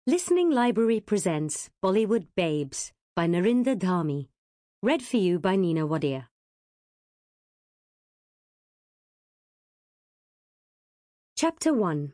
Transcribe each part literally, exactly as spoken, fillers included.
Listening Library presents Bollywood Babes by Narinder Dhami. Read for you by Nina Wadia. Chapter one.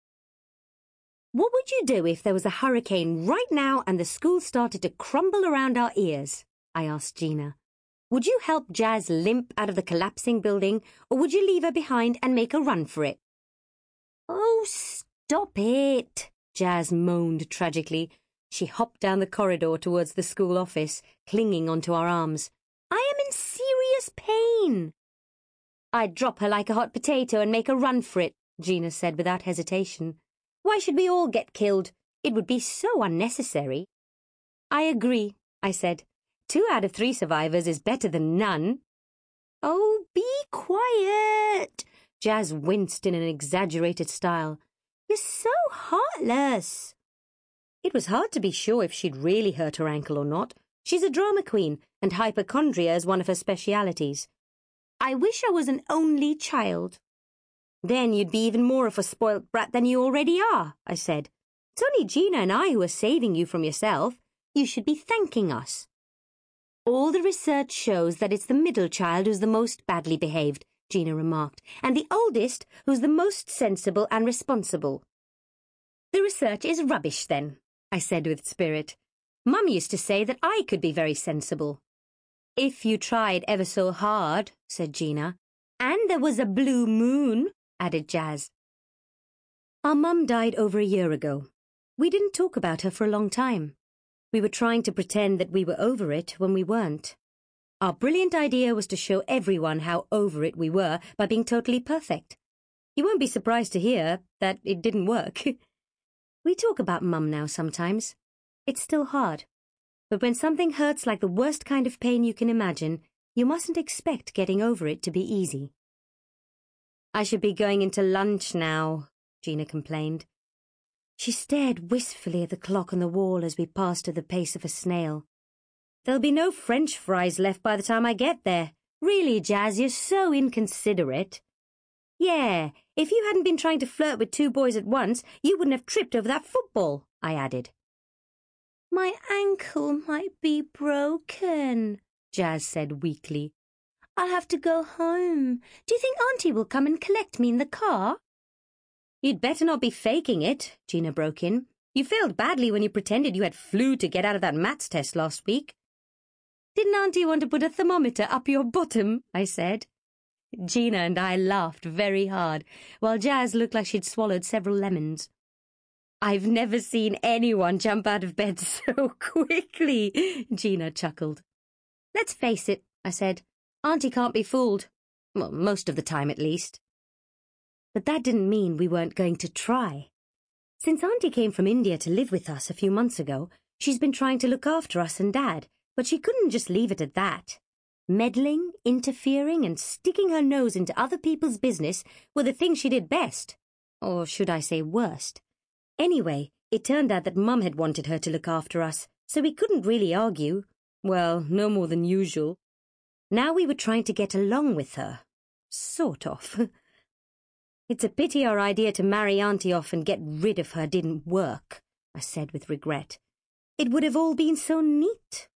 What would you do if there was a hurricane right now and the school started to crumble around our ears? I asked Gina. Would you help Jazz limp out of the collapsing building, or would you leave her behind and make a run for it? Oh, stop it, Jazz moaned tragically. She hopped down the corridor towards the school office, clinging onto our arms. I am in serious pain. I'd drop her like a hot potato and make a run for it, Gina said without hesitation. Why should we all get killed? It would be so unnecessary. I agree, I said. Two out of three survivors is better than none. Oh, be quiet, Jazz winced in an exaggerated style. You're so heartless. It was hard to be sure if she'd really hurt her ankle or not. She's a drama queen, and hypochondria is one of her specialities. I wish I was an only child. Then you'd be even more of a spoilt brat than you already are, I said. It's only Gina and I who are saving you from yourself. You should be thanking us. All the research shows that it's the middle child who's the most badly behaved, Gina remarked, and the oldest who's the most sensible and responsible. The research is rubbish, then, I said with spirit. Mum used to say that I could be very sensible. If you tried ever so hard, said Gina. And there was a blue moon, added Jazz. Our mum died over a year ago. We didn't talk about her for a long time. We were trying to pretend that we were over it when we weren't. Our brilliant idea was to show everyone how over it we were by being totally perfect. You won't be surprised to hear that it didn't work. We talk about Mum now sometimes. It's still hard. But when something hurts like the worst kind of pain you can imagine, you mustn't expect getting over it to be easy. I should be going into lunch now, Gina complained. She stared wistfully at the clock on the wall as we passed at the pace of a snail. There'll be no French fries left by the time I get there. Really, Jazz, you're so inconsiderate. Yeah, if you hadn't been trying to flirt with two boys at once, you wouldn't have tripped over that football, I added. My ankle might be broken, Jazz said weakly. I'll have to go home. Do you think Auntie will come and collect me in the car? You'd better not be faking it, Gina broke in. You failed badly when you pretended you had flu to get out of that maths test last week. Didn't Auntie want to put a thermometer up your bottom? I said. Gina and I laughed very hard, while Jazz looked like she'd swallowed several lemons. I've never seen anyone jump out of bed so quickly, Gina chuckled. Let's face it, I said. Auntie can't be fooled. Well, most of the time at least. But that didn't mean we weren't going to try. Since Auntie came from India to live with us a few months ago, she's been trying to look after us and Dad, but she couldn't just leave it at that. Meddling, interfering, and sticking her nose into other people's business were the things she did best. Or should I say worst? Anyway, it turned out that Mum had wanted her to look after us, so we couldn't really argue. Well, no more than usual. Now we were trying to get along with her. Sort of. It's a pity our idea to marry Auntie off and get rid of her didn't work, I said with regret. It would have all been so neat.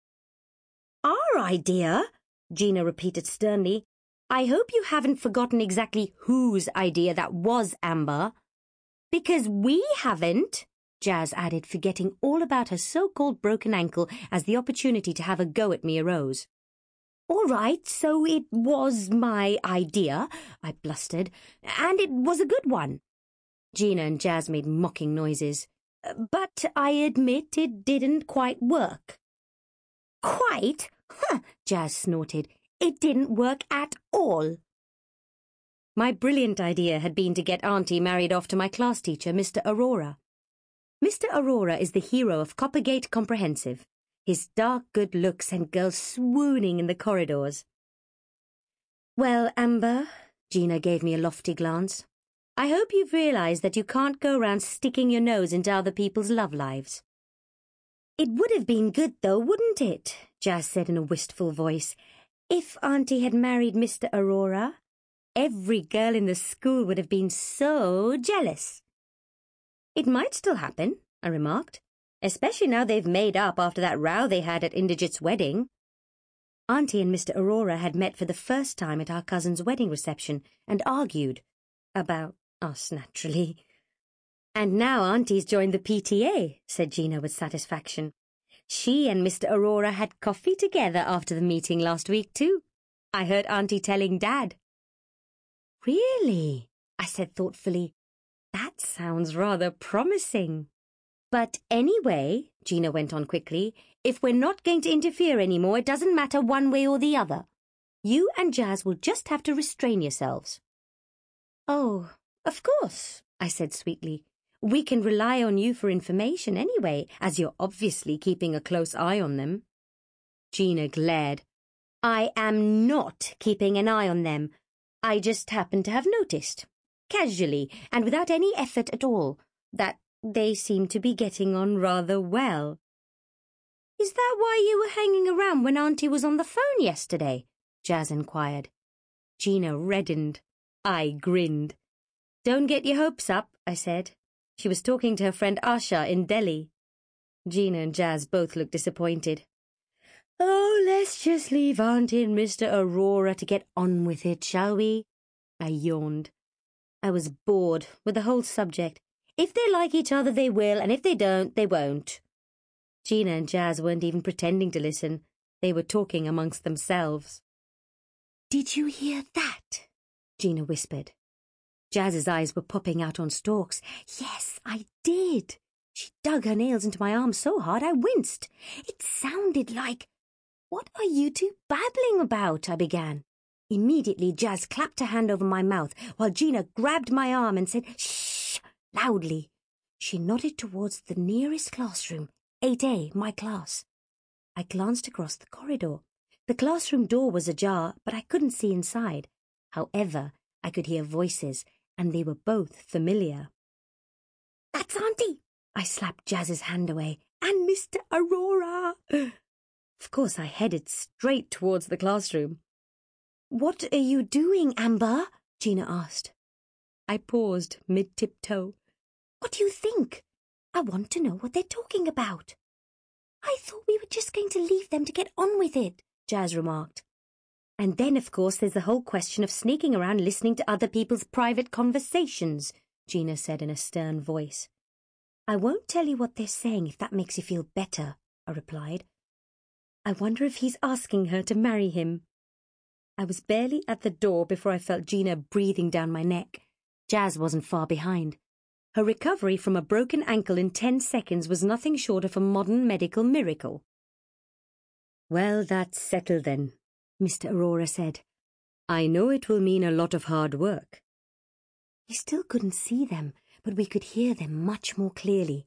Our idea? Gina repeated sternly. I hope you haven't forgotten exactly whose idea that was, Amber. Because we haven't, Jazz added, forgetting all about her so-called broken ankle as the opportunity to have a go at me arose. All right, so it was my idea, I blustered, and it was a good one. Gina and Jazz made mocking noises. But I admit it didn't quite work. Quite? Huh, Jazz snorted. It didn't work at all. My brilliant idea had been to get Auntie married off to my class teacher, Mister Aurora. Mister Aurora is the hero of Coppergate Comprehensive. His dark good looks sent girls swooning in the corridors. Well, Amber, Gina gave me a lofty glance, I hope you've realised that you can't go round sticking your nose into other people's love lives. It would have been good, though, wouldn't it? Jazz said in a wistful voice. If Auntie had married Mister Aurora, every girl in the school would have been so jealous. It might still happen, I remarked, especially now they've made up after that row they had at Inderjit's wedding. Auntie and Mister Aurora had met for the first time at our cousin's wedding reception and argued. About us, naturally. And now Auntie's joined the P T A, said Gina with satisfaction. She and Mister Aurora had coffee together after the meeting last week, too. I heard Auntie telling Dad. Really? I said thoughtfully. That sounds rather promising. But anyway, Gina went on quickly, if we're not going to interfere anymore, it doesn't matter one way or the other. You and Jazz will just have to restrain yourselves. Oh, of course, I said sweetly. We can rely on you for information anyway, as you're obviously keeping a close eye on them. Gina glared. I am not keeping an eye on them. I just happen to have noticed, casually and without any effort at all, that they seem to be getting on rather well. Is that why you were hanging around when Auntie was on the phone yesterday? Jazz inquired. Gina reddened. I grinned. Don't get your hopes up, I said. She was talking to her friend Asha in Delhi. Gina and Jazz both looked disappointed. Oh, let's just leave Auntie and Mister Aurora to get on with it, shall we? I yawned. I was bored with the whole subject. If they like each other, they will, and if they don't, they won't. Gina and Jazz weren't even pretending to listen. They were talking amongst themselves. Did you hear that? Gina whispered. Jazz's eyes were popping out on stalks. Yes, I did. She dug her nails into my arm so hard I winced. It sounded like... What are you two babbling about? I began. Immediately, Jazz clapped her hand over my mouth while Gina grabbed my arm and said, shh, loudly. She nodded towards the nearest classroom, eight A, my class. I glanced across the corridor. The classroom door was ajar, but I couldn't see inside. However, I could hear voices, and they were both familiar. That's Auntie! I slapped Jazz's hand away. And Mister Aurora! Of course, I headed straight towards the classroom. What are you doing, Amber? Gina asked. I paused mid-tiptoe. What do you think? I want to know what they're talking about. I thought we were just going to leave them to get on with it, Jazz remarked. And then, of course, there's the whole question of sneaking around listening to other people's private conversations, Gina said in a stern voice. I won't tell you what they're saying if that makes you feel better, I replied. I wonder if he's asking her to marry him. I was barely at the door before I felt Gina breathing down my neck. Jazz wasn't far behind. Her recovery from a broken ankle in ten seconds was nothing short of a modern medical miracle. Well, that's settled then, Mister Aurora said. I know it will mean a lot of hard work. We still couldn't see them, but we could hear them much more clearly.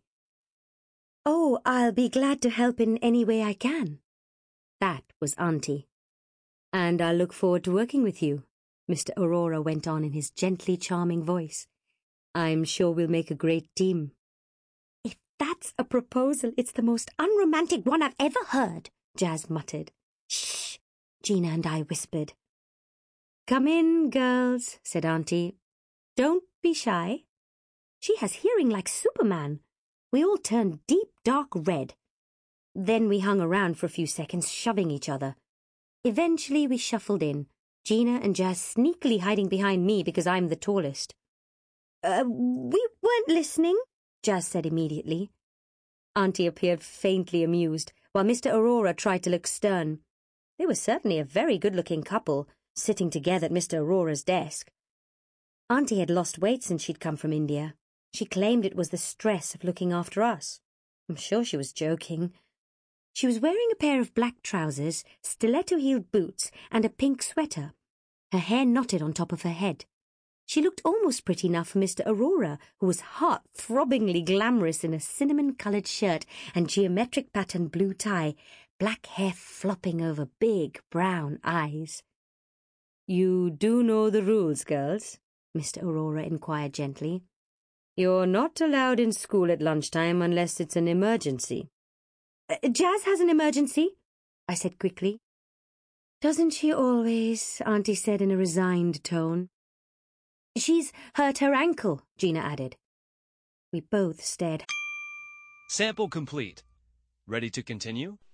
Oh, I'll be glad to help in any way I can. That was Auntie. And I look forward to working with you, Mister Aurora went on in his gently charming voice. I'm sure we'll make a great team. If that's a proposal, it's the most unromantic one I've ever heard, Jazz muttered. Shh, Gina and I whispered. Come in, girls, said Auntie. Don't be shy. She has hearing like Superman. We all turned deep dark red. Then we hung around for a few seconds, shoving each other. Eventually we shuffled in, Gina and Jazz sneakily hiding behind me because I'm the tallest. Uh, we weren't listening, Jazz said immediately. Auntie appeared faintly amused, while Mister Aurora tried to look stern. They were certainly a very good-looking couple, sitting together at Mister Aurora's desk. Auntie had lost weight since she'd come from India. She claimed it was the stress of looking after us. I'm sure she was joking. She was wearing a pair of black trousers, stiletto-heeled boots, and a pink sweater. Her hair knotted on top of her head. She looked almost pretty enough for Mister Aurora, who was heart-throbbingly glamorous in a cinnamon-coloured shirt and geometric-patterned blue tie, black hair flopping over big brown eyes. You do know the rules, girls? Mister Aurora inquired gently. You're not allowed in school at lunchtime unless it's an emergency. Uh, Jazz has an emergency, I said quickly. Doesn't she always? Auntie said in a resigned tone. She's hurt her ankle, Gina added. We both stared Sample complete. Ready to continue?